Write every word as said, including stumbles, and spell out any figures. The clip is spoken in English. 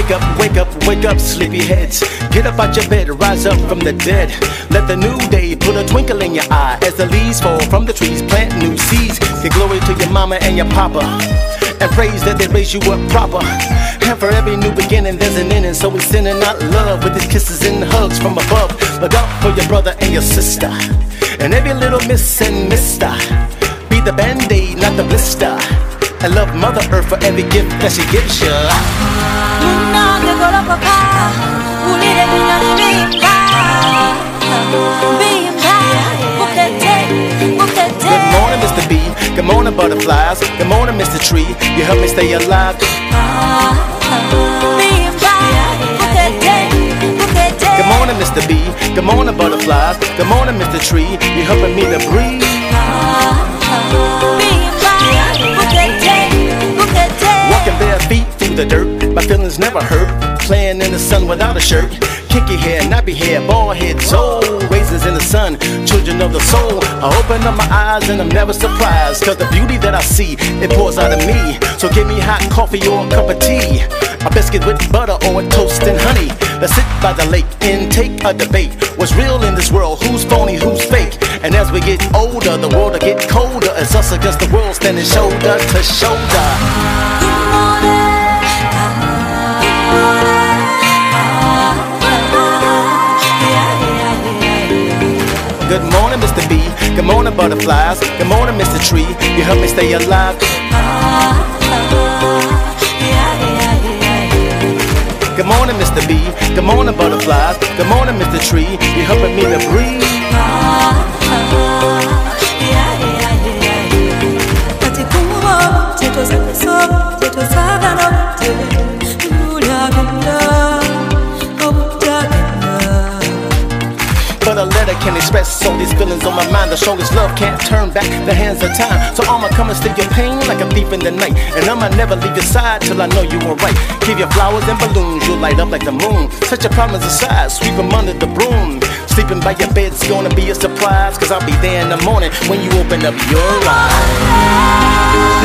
wake up, wake up, wake up, sleepyheads. Get up out your bed, rise up from the dead. Let the new day put a twinkle in your eye as the leaves fall from the trees. Plant new seeds. Give glory to your mama and your papa, and praise that they raise you up proper. And for every new beginning there's an ending, so we're sending out love with these kisses and hugs from above. Look out for your brother and your sister, and every little miss and mister. Be the band-aid, not the blister. And love Mother Earth for every gift that she gives you. Good morning, Mister B. Good morning, butterflies. Good morning, Mister Tree. You help me stay alive. Good morning, Mister B. Good morning, butterflies. Good morning, Mister Tree. You helping me to breathe. Walking bare feet through the dirt, my feelings never hurt. Playing in the sun without a shirt. Kinky hair, nappy hair, bald head, soul. Raisins in the sun, children of the soul. I open up my eyes and I'm never surprised, cause the beauty that I see, it pours out of me. So give me hot coffee or a cup of tea, a biscuit with butter or a toast and honey. Let's sit by the lake and take a debate. What's real in this world, who's phony, who's fake? And as we get older, the world will get colder. It's us against the world, standing shoulder to shoulder. Good morning, Mister B. Good morning, butterflies. Good morning, Mister Tree. You help me stay alive. Good morning, Mister B. Good morning, butterflies. Good morning, Mister Tree. You helping me to breathe. But a letter can express all these feelings on my mind. The shoulders love can't turn back the hands of time. So I'ma come and steal your pain like a thief in the night, and I'ma never leave your side till I know you were right. Give you flowers and balloons, you'll light up like the moon. Set your problems aside, sweep them under the broom. Sleeping by your bed's gonna be a surprise, cause I'll be there in the morning when you open up your eyes.